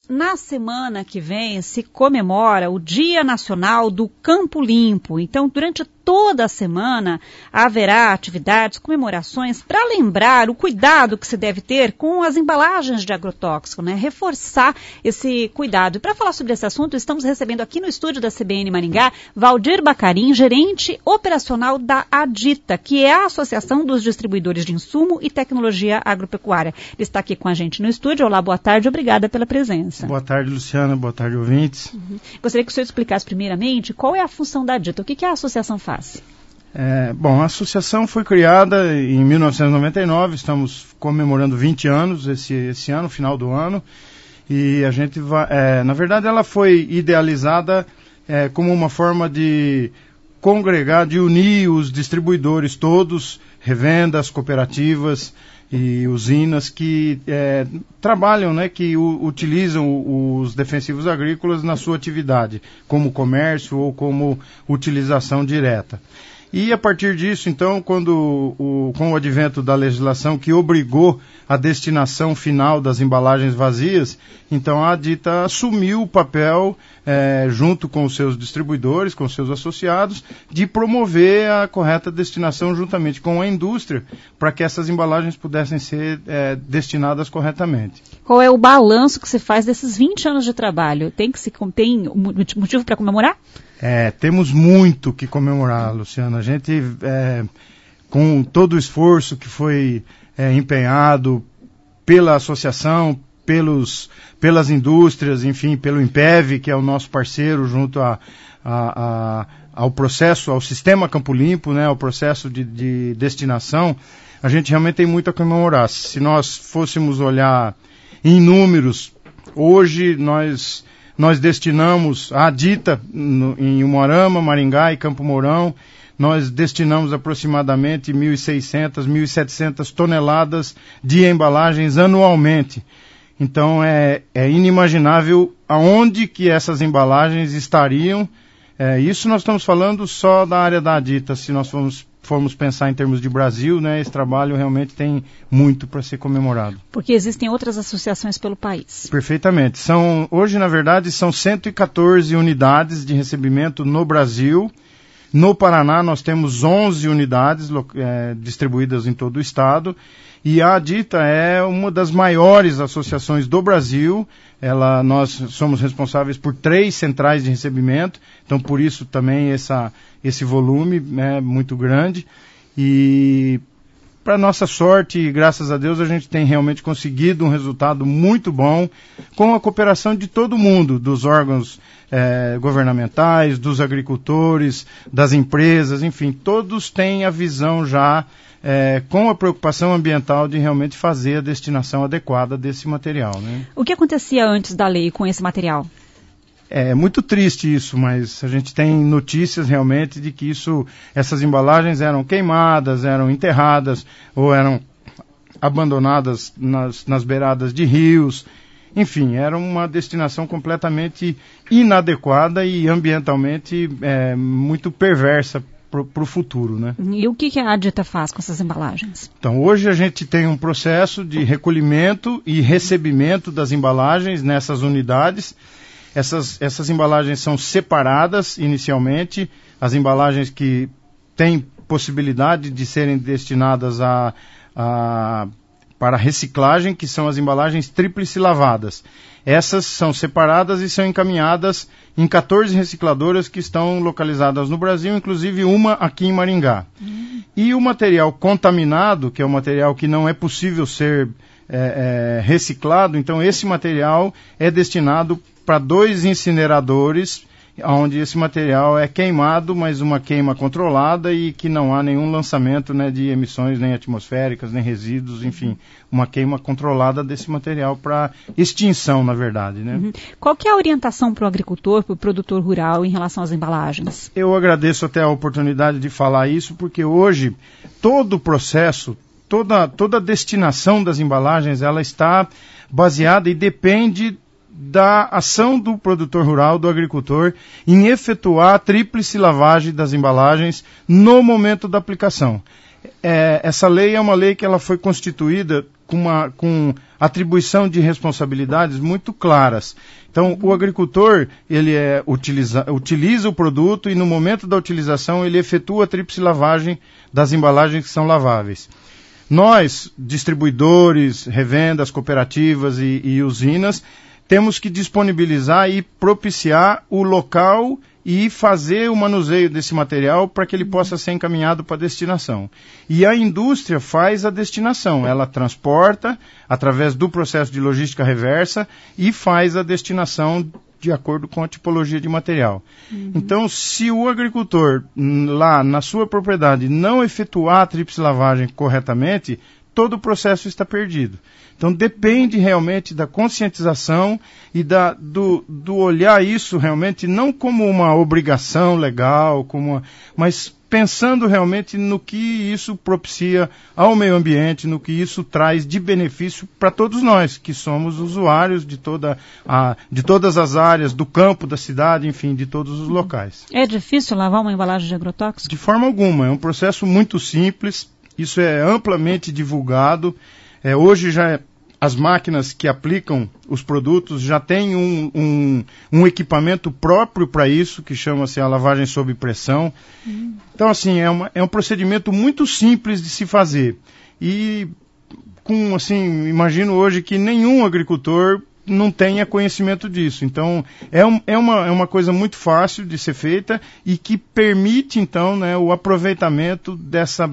na semana que vem se comemora o Dia Nacional do Campo Limpo. Então, durante toda a semana haverá atividades, comemorações para lembrar o cuidado que se deve ter com as embalagens de agrotóxico, né? Reforçar esse cuidado. E para falar sobre esse assunto, estamos recebendo aqui no estúdio da CBN Maringá, Valdir Bacarin, gerente operacional da ADITA, que é a Associação dos Distribuidores de Insumo e Tecnologia Agropecuária. Ele está aqui com a gente no estúdio. Olá, boa tarde, obrigada pela presença. Boa tarde, Luciana, boa tarde, ouvintes. Gostaria que o senhor explicasse primeiramente qual é a função da ADITA, o que a associação faz? Bom, a associação foi criada em 1999, estamos comemorando 20 anos esse ano, final do ano, e a gente vai, na verdade ela foi idealizada como uma forma de congregar, de unir os distribuidores todos, revendas, cooperativas e usinas que trabalham, né, que utilizam os defensivos agrícolas na sua atividade, como comércio ou como utilização direta. E a partir disso, então, com o advento da legislação que obrigou a destinação final das embalagens vazias, então a ADITA assumiu o papel, junto com os seus distribuidores, com os seus associados, de promover a correta destinação juntamente com a indústria, para que essas embalagens pudessem ser destinadas corretamente. Qual é o balanço que se faz desses 20 anos de trabalho? Tem motivo para comemorar? Temos muito que comemorar, Luciana. A gente, com todo o esforço que foi empenhado pela associação, pelas indústrias, enfim, pelo INPEV, que é o nosso parceiro junto ao processo, ao sistema Campo Limpo, né, ao processo de destinação, a gente realmente tem muito a comemorar. Se nós fôssemos olhar em números, hoje nós destinamos a ADITA em Umuarama, Maringá e Campo Mourão, nós destinamos aproximadamente 1.600, 1.700 toneladas de embalagens anualmente. Então é inimaginável aonde que essas embalagens estariam. Isso nós estamos falando só da área da ADITA. Se nós formos pensar em termos de Brasil, né, esse trabalho realmente tem muito para ser comemorado. Porque existem outras associações pelo país. Perfeitamente. Hoje, na verdade, são 114 unidades de recebimento no Brasil. No Paraná, nós temos 11 unidades distribuídas em todo o estado. E a ADITA é uma das maiores associações do Brasil. Nós somos responsáveis por 3 centrais de recebimento. Então, por isso também esse volume é muito grande. E, para nossa sorte, graças a Deus, a gente tem realmente conseguido um resultado muito bom com a cooperação de todo mundo, dos órgãos governamentais, dos agricultores, das empresas, enfim, todos têm a visão já com a preocupação ambiental de realmente fazer a destinação adequada desse material, né? O que acontecia antes da lei com esse material? É muito triste isso, mas a gente tem notícias realmente de que essas embalagens eram queimadas, eram enterradas ou eram abandonadas nas beiradas de rios. Enfim, era uma destinação completamente inadequada e ambientalmente muito perversa para o futuro, né? E o que a ADITA faz com essas embalagens? Então, hoje a gente tem um processo de recolhimento e recebimento das embalagens nessas unidades. Essas embalagens são separadas inicialmente, as embalagens que têm possibilidade de serem destinadas para reciclagem, que são as embalagens tríplice lavadas. Essas são separadas e são encaminhadas em 14 recicladoras que estão localizadas no Brasil, inclusive uma aqui em Maringá. E o material contaminado, que é o material que não é possível ser reciclado, então esse material é destinado para 2 incineradores, onde esse material é queimado, mas uma queima controlada e que não há nenhum lançamento, né, de emissões nem atmosféricas, nem resíduos, enfim, uma queima controlada desse material para extinção, na verdade, né? Qual que é a orientação para o agricultor, para o produtor rural em relação às embalagens? Eu agradeço até a oportunidade de falar isso, porque hoje todo o processo, toda a destinação das embalagens, ela está baseada e depende da ação do produtor rural, do agricultor, em efetuar a tríplice lavagem das embalagens no momento da aplicação. essa lei é uma lei que ela foi constituída com atribuição de responsabilidades muito claras. Então, o agricultor, ele utiliza o produto e no momento da utilização ele efetua a tríplice lavagem das embalagens que são laváveis. Nós, distribuidores, revendas, cooperativas e usinas, temos que disponibilizar e propiciar o local e fazer o manuseio desse material para que ele possa ser encaminhado para a destinação. E a indústria faz a destinação, ela transporta através do processo de logística reversa e faz a destinação de acordo com a tipologia de material. Então, se o agricultor lá na sua propriedade não efetuar a tríplice lavagem corretamente, todo o processo está perdido. Então depende realmente da conscientização e do olhar isso realmente não como uma obrigação legal, mas pensando realmente no que isso propicia ao meio ambiente, no que isso traz de benefício para todos nós, que somos usuários de todas as áreas, do campo, da cidade, enfim, de todos os locais. É difícil lavar uma embalagem de agrotóxico? De forma alguma, é um processo muito simples, isso é amplamente divulgado. Hoje as máquinas que aplicam os produtos já têm um equipamento próprio para isso, que chama-se a lavagem sob pressão. Então, assim, é um procedimento muito simples de se fazer. E, imagino hoje que nenhum agricultor não tenha conhecimento disso. Então, é uma coisa muito fácil de ser feita e que permite, então, né, o aproveitamento dessa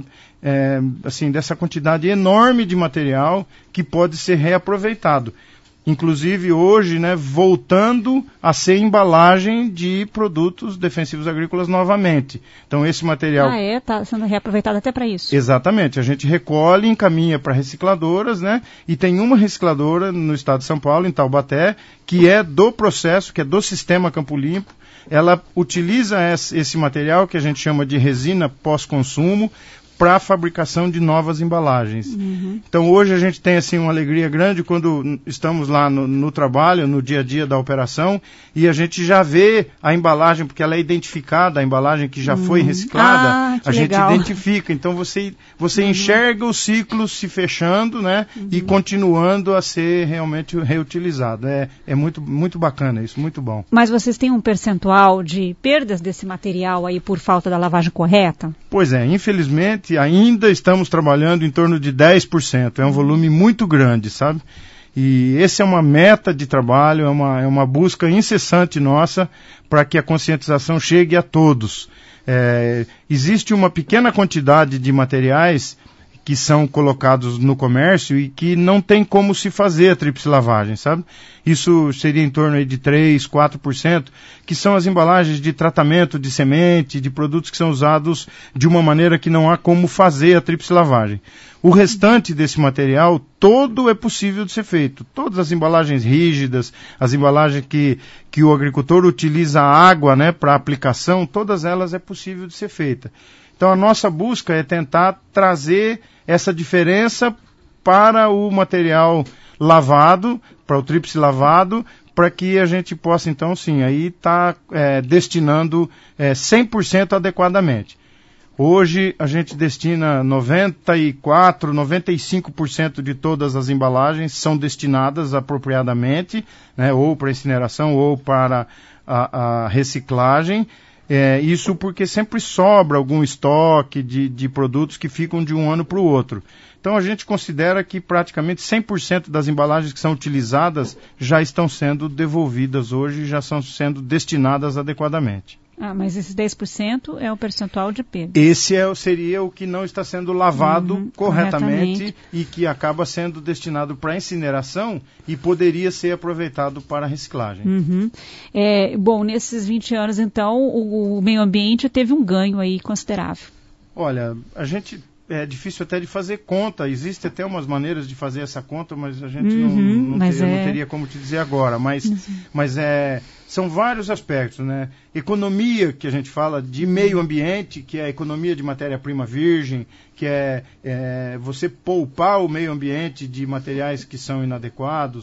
quantidade enorme de material que pode ser reaproveitado. Inclusive hoje, né, voltando a ser embalagem de produtos defensivos agrícolas novamente. Então esse material... está sendo reaproveitado até para isso. Exatamente, a gente recolhe e encaminha para recicladoras, né, e tem uma recicladora no estado de São Paulo, em Taubaté, que é do processo, que é do sistema Campo Limpo. Ela utiliza esse material que a gente chama de resina pós-consumo, para a fabricação de novas embalagens. Então hoje a gente tem assim uma alegria grande quando estamos lá no trabalho, no dia a dia da operação, e a gente já vê a embalagem, porque ela é identificada, a embalagem que já foi reciclada, a gente identifica. Então você enxerga o ciclo se fechando, né, e continuando a ser realmente reutilizado. É muito, muito bacana isso, muito bom. Mas vocês têm um percentual de perdas desse material aí por falta da lavagem correta? Pois é, infelizmente ainda estamos trabalhando em torno de 10%. É um volume muito grande, sabe? E essa é uma meta de trabalho, é uma busca incessante nossa para que a conscientização chegue a todos. Existe uma pequena quantidade de materiais que são colocados no comércio e que não tem como se fazer a tríplice lavagem, sabe? Isso seria em torno aí de 3%, 4%, que são as embalagens de tratamento de semente, de produtos que são usados de uma maneira que não há como fazer a tríplice lavagem. O restante desse material, todo é possível de ser feito. Todas as embalagens rígidas, as embalagens que o agricultor utiliza água, né, para aplicação, todas elas é possível de ser feita. Então a nossa busca é tentar trazer essa diferença para o material lavado, para o tríplice lavado, para que a gente possa, então, sim, aí estar destinando 100% adequadamente. Hoje a gente destina 95% de todas as embalagens são destinadas apropriadamente, né, ou para incineração ou para a reciclagem. Isso porque sempre sobra algum estoque de produtos que ficam de um ano para o outro. Então a gente considera que praticamente 100% das embalagens que são utilizadas já estão sendo devolvidas hoje e já estão sendo destinadas adequadamente. Mas esses 10% é o percentual de perda. Esse seria o que não está sendo lavado corretamente e que acaba sendo destinado para incineração e poderia ser aproveitado para reciclagem. Bom, nesses 20 anos, então, o meio ambiente teve um ganho aí considerável. Olha, é difícil até de fazer conta, existem até umas maneiras de fazer essa conta, mas a gente não teria como te dizer agora, mas são vários aspectos, né? Economia, que a gente fala de meio ambiente, que é a economia de matéria-prima virgem, que é você poupar o meio ambiente de materiais que são inadequados,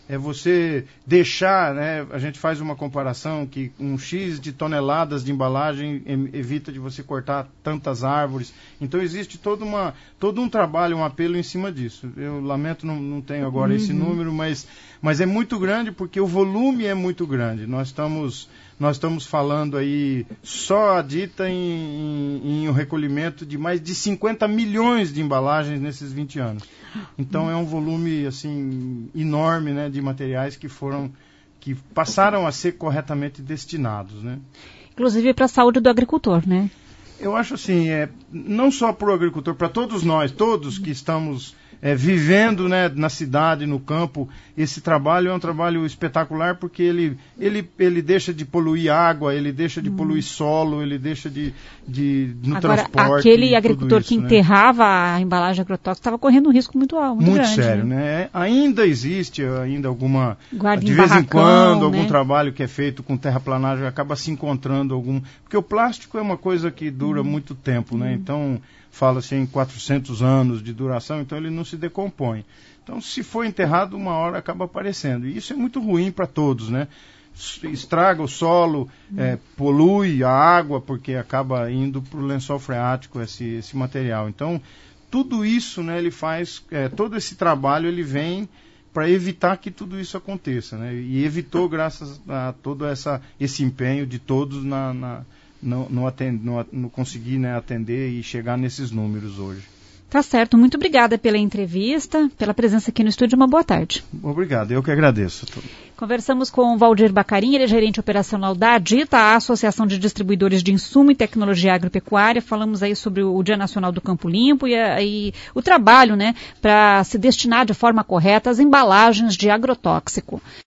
é você deixar, né, a gente faz uma comparação que um X de toneladas de embalagem evita de você cortar tantas árvores. Então existe todo um trabalho, um apelo em cima disso. Eu lamento, não tenho agora esse número, mas é muito grande porque o volume é muito grande. Nós estamos falando aí, só a Dita em um recolhimento de mais de 50 milhões de embalagens nesses 20 anos. Então é um volume assim enorme, né, de materiais que passaram a ser corretamente destinados, né? Inclusive para a saúde do agricultor, né? Eu acho assim, não só para o agricultor, para todos nós, todos que estamos vivendo, né, na cidade, no campo, esse trabalho é um trabalho espetacular porque ele deixa de poluir água, ele deixa de poluir solo, ele deixa no agora, transporte. Aquele agricultor isso, que enterrava a embalagem agrotóxica estava correndo um risco muito alto, muito grande. Muito sério, né? Ainda existe alguma, guarda de vez em quando, algum trabalho que é feito com terraplanagem acaba se encontrando porque o plástico é uma coisa que dura muito tempo, né? Então fala-se em 400 anos de duração, então ele não se decompõe. Então, se for enterrado, uma hora acaba aparecendo. E isso é muito ruim para todos, né? Estraga o solo, polui a água, porque acaba indo para o lençol freático esse material. Então, tudo isso, né, ele faz, todo esse trabalho ele vem para evitar que tudo isso aconteça, né? E evitou graças a todo esse empenho de todos no conseguir, né, atender e chegar nesses números hoje. Tá certo, muito obrigada pela entrevista, pela presença aqui no estúdio, uma boa tarde. Obrigado, eu que agradeço. Conversamos com o Valdir Bacarin, ele é gerente operacional da ADITA, a Associação de Distribuidores de Insumo e Tecnologia Agropecuária. Falamos aí sobre o Dia Nacional do Campo Limpo e o trabalho, né, para se destinar de forma correta as embalagens de agrotóxico.